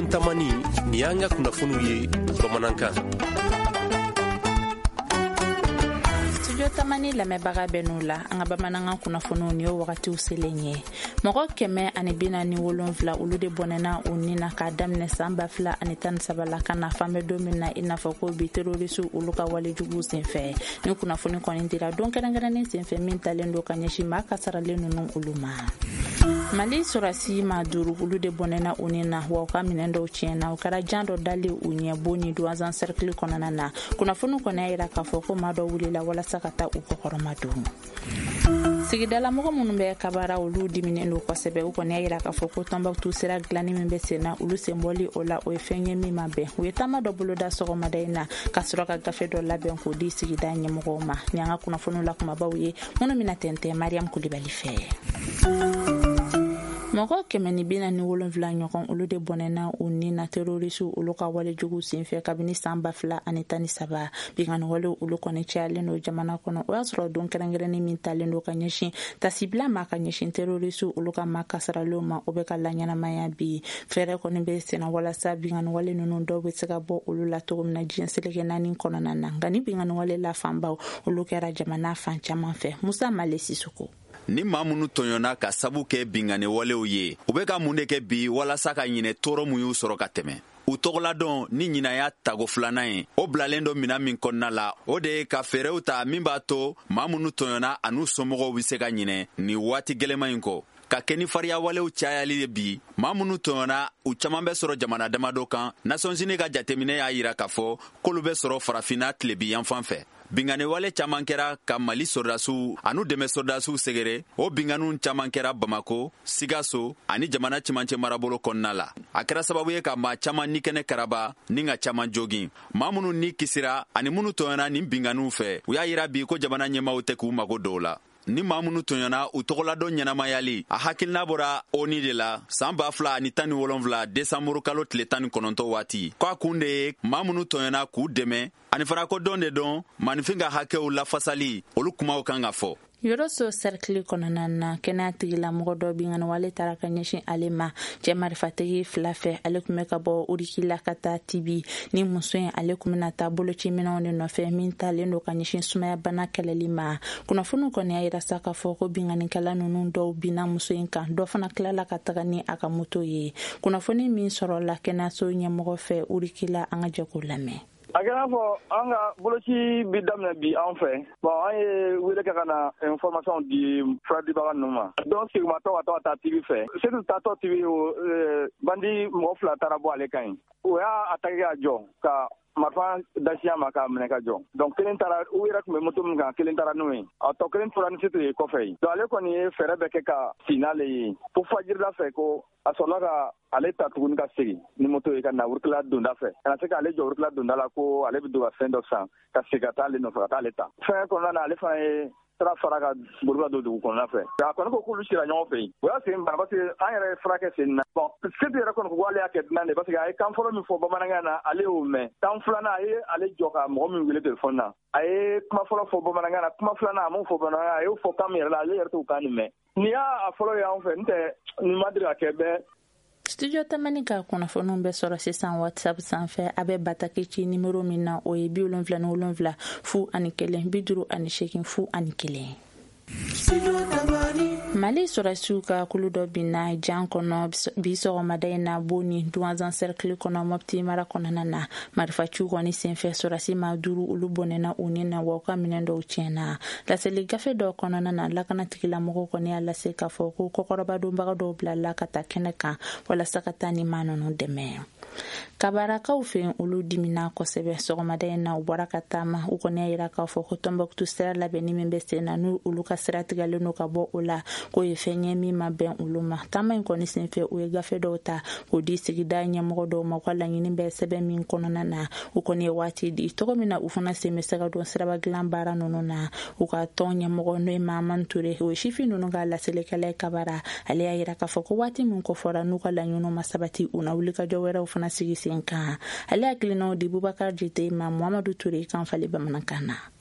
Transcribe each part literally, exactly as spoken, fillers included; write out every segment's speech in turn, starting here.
tamani ni y'an ka kunnafoniw ye bamanankan. Studio tamani lamɛnbaga bɛɛ n'u la an ka bamanankan kunnafoniw ni o wagatiw selen ye. Mɔgɔ kɛmɛ ani bi naani ni wolonwula olu de bɔnɛna u ni na k'a daminɛ san ba fila ani tan ni saba la ka na fan bɛ don min na i n'a fɔ ko bi terorisiw olu ka walejuguw senfɛ. Ni kunnafoni kɔni dira don kɛrɛnkɛrɛnnen senfɛ min talen don ka ɲɛsin maa kasaralen ninnu olu ma. Mali sɔrɔsi maa duuru olu de bɔnɛna u ni na wa u ka minɛn dɔw tiɲɛna u kɛra jan dɔ dalen u ɲɛ bon ni douazan cercle kɔnɔna na. Kunnafoni kɔni y'a yira k'a fɔ ko maa dɔ wulila walasa ka taa u kɔkɔrɔma don. Sigidala mɔgɔ minnu bɛ kabara olu diminen don kosɛbɛ u kɔni y'a yira k'a fɔ ko Tombouctou sira dilanni min bɛ sen na olu senbɔli o la o ye fɛn ye min ma bɛn. U ye taama dɔ boloda sɔgɔmada in na ka sɔrɔ ka gafe dɔ labɛn k'o di sigida ɲɛmɔgɔw ma. Ni an ka kunnafoniw la kumabaw ye minnu bɛna tɛntɛn Mariam Kulibali fɛ. Mɔgɔ kɛmɛ ni bi naani ni wolonwula ɲɔgɔn olu de bɔnɛna u ni na terorisiw olu ka walejuguw senfɛ kabini san ba fila ani tan ni saba. Bingani walew olu kɔni cayalen don jamana kɔnɔ o y'a sɔrɔ don kɛrɛnkɛrɛnnen min talen don ka ɲɛsin tasibila ma ka ɲɛsin terorisiw olu ka maa kasaralenw ma o bɛ ka laɲɛnamaya bi. Fɛɛrɛ kɔni bɛ senna walasa bingani wale ninnu dɔw bɛ se ka bɔ olu la cogo min na diɲɛ seleke naani kɔnɔna na. Nka ni bingani wale la fanbaw olu kɛra jamana fan caman fɛ. Musa Male Sisoko. Ni maa minnu tɔɲɔna ka sabu kɛ bingani walew ye u bɛ ka mun de kɛ bi walasa ka ɲinɛ tɔɔrɔ mun y'u sɔrɔ ka tɛmɛ. U tɔgɔladɔn ni ɲinaya tago filanan ye o bilalen dɔ mina min kɔnɔna la o de ye ka fɛɛrɛw ta min b'a to maa minnu tɔɲɔna an'u somɔgɔw bɛ se ka ɲinɛ ni waati gɛlɛman in kɔ. Ka kɛ ni fariya walew cayali ye bi maa minnu tɔɲɔna u caman bɛ sɔrɔ jamana damadɔ kan. Nations Unies ka jateminɛ y'a yira k'a fɔ k'olu bɛ sɔrɔ farafinna tilebi yanfan fɛ. Bingani wale caman kɛra ka Mali sɔrdasiw anu dɛmɛ sɔrdasiw sɛgɛrɛ o binganiw caman kɛra Bamako, Sigaso ani jamana cɛmancɛ marabolo kɔnɔna la. A kɛra sababu ye ka maa caman ni kɛnɛ karaba ni ka caman jogin. Maa minnu ni kisira ani minnu tɔɲɔna nin binganiw fɛ u y'a yira bi ko jamana ɲɛmaaw tɛ k'u mago dɔw la. Ni maa minnu tɔɲɔna u tɔgɔladɔn ɲɛnamayali a hakilina bɔra O N U de la san ba fila ani tan ni wolonwula desanburu kalo tile tan ni kɔnɔntɔn waati k'a kun de ye maa minnu tɔɲɔna k'u dɛmɛ ani fana ko dɔn de dɔn maanifin ka hakɛw lafasali olu kumaw kan ka fɔ. Yoroso cercle kɔnɔna na kɛnɛya tigilamɔgɔ dɔ bingani wale taara ka ɲɛsin ale ma. Cɛ marifatigi fila fɛ ale tun bɛ ka bɔ Urikila ka taa Tibi ni muso in ale tun bɛna taa bolociminɛnw de nɔfɛ min talen don ka ɲɛsin sumaya bana kɛlɛli ma. Kunnafoniw kɔni y'a yira sa k'a fɔ ko binganikɛla ninnu dɔw binna muso in kan dɔ fana tilala ka taga ni a ka moto ye. Kunnafoni min sɔrɔla kɛnɛyaso ɲɛmɔgɔ fɛ Urikila an ka jɛ k'o lamɛn. A kɛra fɔ an ka boloci bi daminɛ bi an fɛ bon an ye wele kɛ ka na information di furadibaga ninnu ma donc sigimatɔ ka tɔ ka taa Tibi fɛ setu taatɔ Tibi bandi mɔgɔ fila taara bɔ ale kan yen o y'a attaqué ka jɔ ka marifa dasiya ma k'a minɛ ka jɔ donc kelen taara u yɛrɛ tun bɛ moto min kan kelen taara n'o ye a tɔ kelen tora ni setu ye kɔfɛ yen donc ale kɔni ye fɛɛrɛ bɛɛ kɛ ka si n'ale ye fo fajirida fɛ ko a sɔrɔla ka ale ta tuguni ka segin ni moto ye ka na Urukila donda fɛ ka na se k'ale jɔ Urukila donda la ko ale bɛ don ka fɛn dɔ san ka segin ka taa ale nɔfɛ ka taa ale ta fɛn kɔnɔna na ale fana ye sira fara ka boliba don dugu kɔnɔna fɛ a kɔni ko k'olu sira ɲɔgɔn fɛ yen o y'a sen bana parce que an yɛrɛ ye furakɛ sen na bon setu yɛrɛ kɔni ko ale y'a kɛ dunan de parce que a ye kan fɔlɔ min fɔ bamanankan na ale y'o mɛn kan filanan a ye ale jɔ ka mɔgɔ min wele telefɔni na a ye kuma fɔlɔ fɔ bamanankan na kuma filanan a m'o fɔ bamanankan a y'o fɔ kan min yɛrɛ la ale yɛrɛ t'o kan nin mɛn nin y'a fɔlɔ ye an fɛ n tɛ nin ma deli ka kɛ bɛɛ. Studio tamani ka kunnafoniw bɛ sɔrɔ sisan WhatsApp sanfɛ a bɛ bataki ci nimero min na o ye bi wolonwula ni wolonwula fu ani kelen bi duuru ani seegin fu ani kelen. Mali sɔrɔsiw ka kulu dɔ binna jan kɔnɔ bi sɔgɔmada in na Bo ni douazan cercle kɔnɔ Mopti mara kɔnɔna na marifaciw kɔni senfɛ sɔrɔsi maa duuru olu bɔnɛna u ni na wa u ka minɛn dɔw tiɲɛna. Laseli gafe dɔ kɔnɔna na lakanatigilamɔgɔw kɔni y'a lase k'a fɔ ko kɔkɔrɔbadonbaga dɔw bilala ka taa kɛnɛ kan walasa ka taa ni maa ninnu dɛmɛ. Kabarakaw fɛ olu dimina kosɛbɛ sɔgɔmada in na u bɔra ka taama u kɔni y'a yira k'a fɔ ko Tombouctou sira labɛnni min bɛ sen na n'u olu ka sira tigɛlen don ka bɔ o la k'o ye fɛn ye min ma bɛn olu ma. Taama in kɔni senfɛ u ye gafe dɔw ta k'o di sigida ɲɛmɔgɔ dɔw ma u ka laɲini bɛ sɛbɛn min kɔnɔna na u kɔni ye waati di cogo min na u fana sen bɛ se ka don siraba dilan baara ninnu na u ka tɔn ɲɛmɔgɔ n'o ye Maman Ture o ye sifin ninnu ka laselikɛla Kabara ale y'a yira k'a fɔ ko waati min kɔfɔra n'u ka laɲiniw ma sabati u na wulikajɔ wɛrɛw fana sigi sen kan. Ale hakilinaw di Bubakar Jite ma Muhamadu Ture kan fali bamanankan na.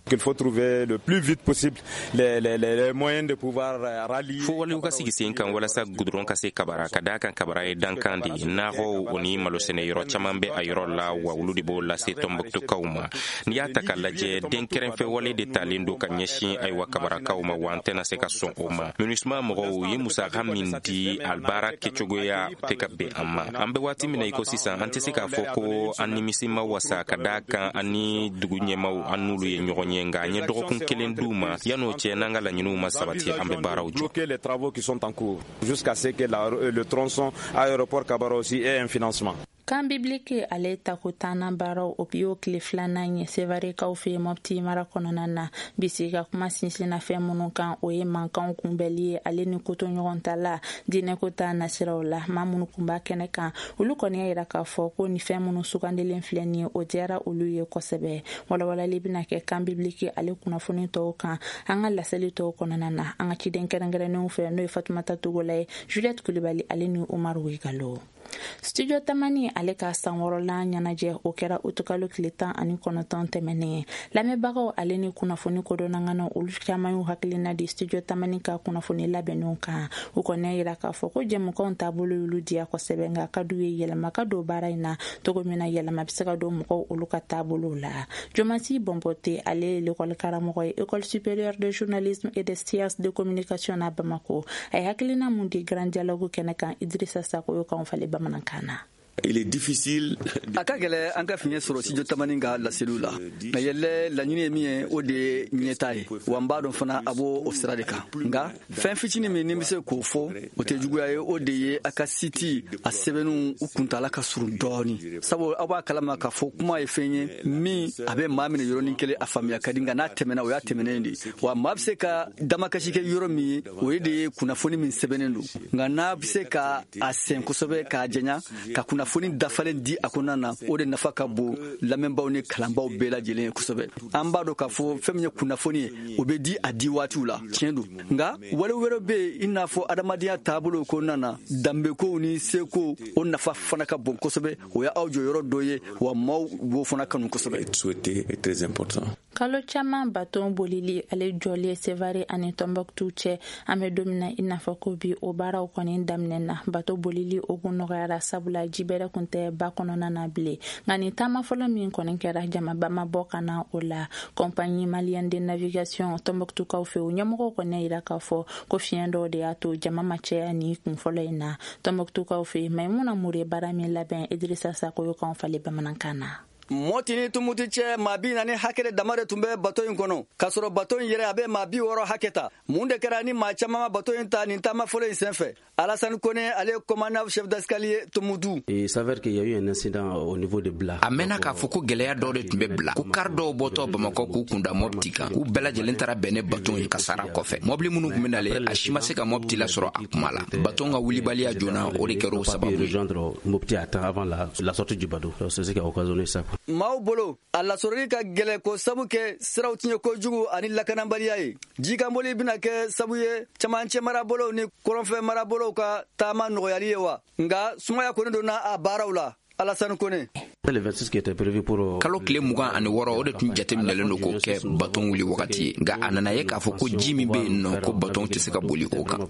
qu'il faut trouver le plus vite possible les, les, les moyens de pouvoir rallier. Fo wali ka sigi sen kan wala sa gudron ka se kabara ka da kan kabara e dan kan di na ho oni malo sene yoro chaman be ayoro la wa wulu di bo la se tombokto kauma ni ya takalla je den keren fe wali de talindo kan nyeshi ay wa kabara kauma wa antena se ka son oma minusma mo yi musa gamin di albara ke chogoya te ka be amma ambe wati mina iko sisa ante se ka foko animisi ma wasa ka da kan ani dugunye ma anulu ye nyogonye nga nye dokun kelen duma yano che nanga la nyinu ma sabati ambe bara ujo les travaux qui sont en cours jusqu'à ce que la, le tronçon aéroport Kabara aussi ait un financement. Kan biblike ale takutana baro opio kliflana nye sevare ka ufe mopti mara kononana bisika kuma sinsina fe munu kan oye mankan kumbeli ale ni kuto nyontala dine kota nasiraula mamunu kumba kene kan ulu koni ira ka fo ko ni fe munu sukandele fleni o jera ulu ye kosebe wala wala libina ke kan biblike ale kuna funi to kan anga la seli to kononana anga chiden kerengere no fe no Fatoumata Tugolay Juliette Coulibaly ale ni Omar Wigalo. Studio Tamani ale ka sanworola nyanaje okera utukalo klitan ani konoton temene lame bago ale ni kunafoni kodona ngano ulushama yu hakilina di Studio Tamani ka kunafoni labenonka ukone ira ka foko jemu konta bulu yuludia ko sebenga kaduye yela makado baraina togomena yela mabisaka do mko uluka tabulu la Jomati Bombote ale l'école Karamogoy école supérieure de journalisme et de sciences de communication à Bamako ay hakilina mundi grand dialogue keneka Idrissa Sako yo kan fale Bamanankana. Il est difficile akagele anka finye soro si jotamaninga la cellule na yelle la nyine mie o de nyetai wamba don fana abo ofsradeka nga fen fitini me nimise ko fo o te juguya ye o de ye aka city a sebenu ukuntala ka suru doni sabo aba kalama ka fo kuma ye fenye mi abe mamine yoro ninkele afamia kadinga na temena o ya temenendi wa mabse ka damakashi ke yoro mi o de kuna foni min sebenendu nga na bse ka asen kosobe ka jenya ka kuna foni dafalen di akonana o de nafa ka bo lamembaw ni kalambaw bela jelen kusobe amba do ka fo femnya kuna foni o be di adi watu la tiendu nga wale wero be inafo adamadiya tabulo ko nana dambe ko ni seko o nafa fana ka bon kusobe o ya awjo yoro doye wa maw wo fana kanu kusobe souhaité est très important. Kalo chama baton bolili ale jole sevare ane Tombouctou che ame domina inafa ko bi o bara o koni damnena bato bolili ogunogara sabula jibere kunte bakonona na ble ngani tama folo min konen kera jama bama bokana ola compagnie malienne de navigation Tombouctou ka fe nyamoko kone ira ka fo ko fiendo de ato jama mache ani kun folo ina Tombouctou ka fe Maimouna Mouré barami laben Idrissa Sako yo kan fale Bamanankana. Motini tumuti che mabi nani hakere damare tumbe bato inkono kasoro bato yere abe mabi woro haketa munde kerani machama bato inta nintama folo insenfe Alassane Koné ale commandant chef d'escalier Tumudu. Il s'avère qu'il y a eu un incident au niveau de Bla. Amena ka fuku geleya do de tumbe Bla ku kardo boto Bamako ku kunda moptika ku bela jelentara bene bato yi kasara kofe mobli munu kumenale ashima se ka mopti la soro akumala bato nga wuli balia jona o de kero sababu rejoindre mopti avant la, la sortie du bateau. C'est ce qui a occasionné ça. Mao bolo alla sorori ka gele ko sabuke siraw tinye ko jugu ani lakana baliyaye jika mboli bina ke sabuye chamanche marabolo ni koronfe marabolo ka tama noyali wa nga sumaya ko ndo na abarawla Alassane Koné. Le vingt-six qui était prévu pour kalo kile mugan ani woro o de tun jate minale no ko ke baton wuli wakati nga anana ye ka fo ko jimi be no ko baton te se ka boli ko kan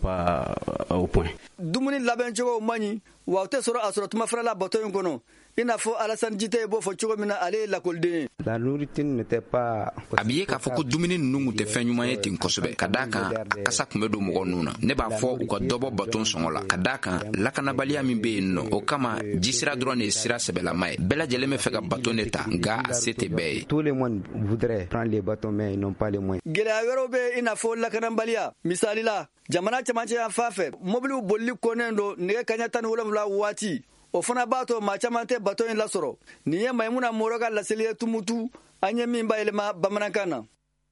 au point dumuni laben jogo mani wa te soro asoro tuma frala baton kono ina fo Alassane Jité bo fo chogo mina ale la kolde la nourriture n'était pas abiye ka fo ko dumuni nungu te fenyuma ye tin kosobe kadaka kasa kumedo mo nuna ne ba fo u ko dobo baton songola kadaka la kana balia mi be no o kama jisira drone sira sebela mai bela jeleme feka baton eta nga asete be tous les monde voudraient prendre les bâtons mais ils n'ont pas les moyens gela yoro be ina fo la kana balia misali la jamana chamanche ya fafe mobili bolli konendo ne kanya tan wala wala wati o fana bato ma chamante bato en la soro ni ye Maimouna Mouré ka la selie tumutu anye mimba elema Bamanankana.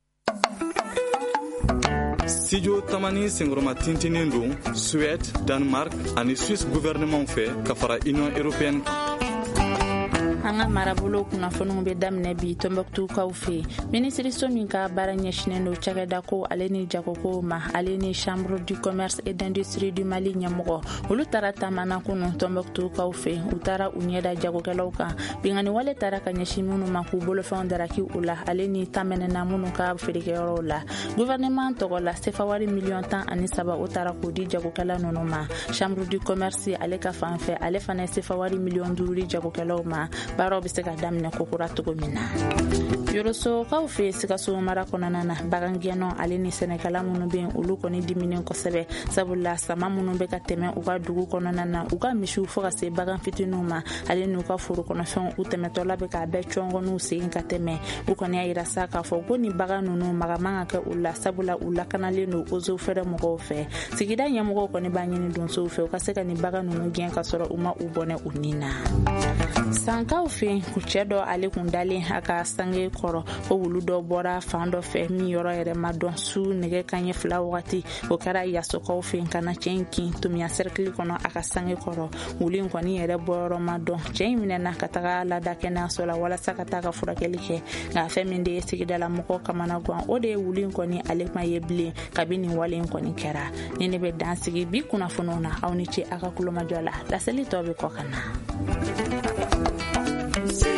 Studio Tamani Sengroma Tintinendo, Suède, Danemark, ani Suisse gouvernement fait kafara Union européenne. anga marabolo kunnafoniw be daminɛ bi Tombouctou kaw fe ministre somin ka baara ɲɛsinen do cakɛda ko ale ni jagoko ma ale ni chambre du commerce et d'industrie du Mali ɲɛmɔgɔ olu tara tamana kunu Tombouctou kaw fe u tara u ɲɛda jagokɛlaw kan bingani wale tara ka ɲɛsin minnu ma k'u bolofɛnw daraki u la ale ni tamɛnɛna minnu ka feerekɛyɔrɔw la gouvernement tɔgɔ la sefa wari miliyɔn tan ani saba o tara k'o di jagokɛla ninnu ma chambre du commerce ale ka fan fɛ ale fana sefa wari miliyɔn duuru di jagokɛlaw ma baaraw be se ka daminɛ kokura cogo min na Yoroso kaw fe Sikaso mara kɔnɔna na bagangɛnɔ ale ni sɛnɛkɛla minnu be olu kɔni diminen kosɛbɛ sabula sama minnu be ka tɛmɛ u ka dugu kɔnɔna na u ka misiw fo ka se bagan fitininw ma ale n'u ka foro kɔnɔfɛnw u tɛmɛtɔla be k'a bɛɛ cɔngɔniw segin ka tɛmɛ u kɔni y'a yira sa k'a fɔ ko ni bagan ninnu magaman ka kɛ u la sabula u lakanalen do ozo fɛrɛ mɔgɔw fɛ sigida ɲɛmɔgɔw kɔni b'a ɲini donsow fɛ u ka se ka ni bagan ninnu gɛn ka sɔrɔ u ma u bɔnɛ u nin na sankaw fe cɛ dɔ ale kun dalen a ka sange kɔrɔ o wulu dɔ bɔra fan dɔ fɛ min yɔrɔ yɛrɛ ma dɔn su nɛgɛ kaɲɛ fila wagati o kɛra yasokaw fe ka na cɛ in kin tomiya sɛrikili kɔnɔ a ka sange kɔrɔ wulu in kɔni yɛrɛ bɔyɔrɔ ma dɔn cɛ in minɛna ka taga lada kɛnɛyaso la walasa ka taa ka furakɛli kɛ nka fɛn min de ye sigidala mɔgɔw kamana gan o de ye wulu in kɔni ale ma ye bilen kabi nin wale in kɔni kɛra ni ne bɛ dan sigi bi kunnafoniw na aw ni ce a ka kulomajɔ la laseli tɔ bɛ kɔ ka na.